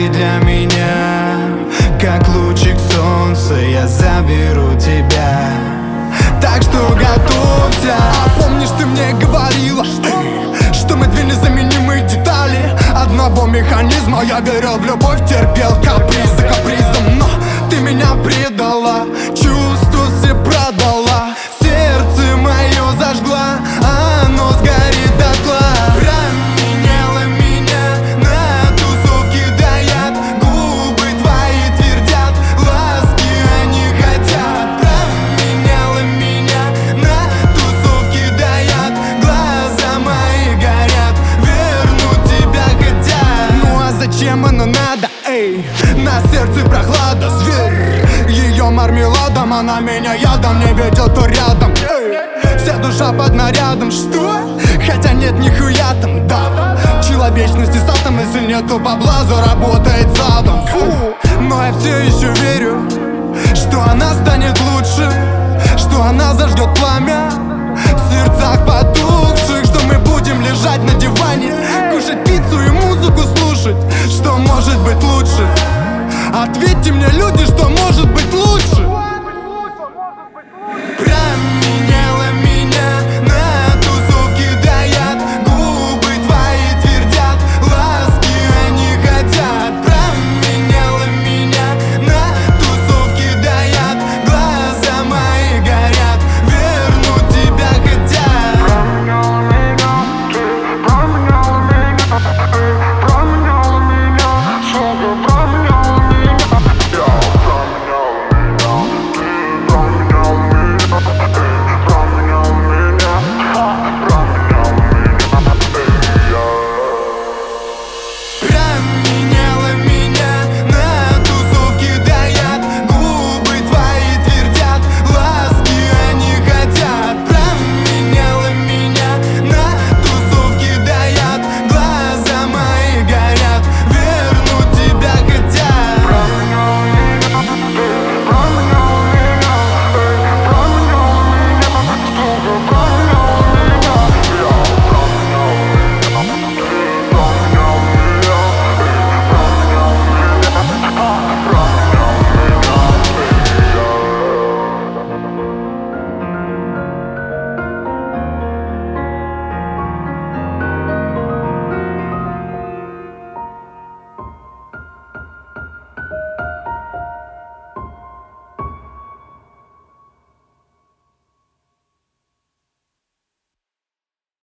ты для меня как лучик солнца, я заберу тебя. Так что готовься. А помнишь, ты мне говорила, что мы две незаменимые детали одного механизма. Я верил в любовь, терпел каприз за капризом, но ты меня предала, чувства все продала, сердце мое зажгла, оно сгорит дотла. Променяла меня на тусовки до яд, губы твои твердят, ласки они хотят. Променяла меня на тусовки до яд, глаза мои горят, вернуть тебя хотят. Ну а зачем оно надо, эй? На сердце прохлада, зверь, ее мармеладом, она меня ядом, не видел, то рядом, эй. Вся душа под нарядом, что? Хотя нет нихуя там, да. Человечности с атом, если нету бабла, заработает задом. Фу. Но я все еще верю, что она станет лучше, что она зажжет пламя в сердцах потухших, что мы будем лежать на диване, кушать пиццу и музыку слушать. Что может быть лучше? Ответьте мне, люди, что может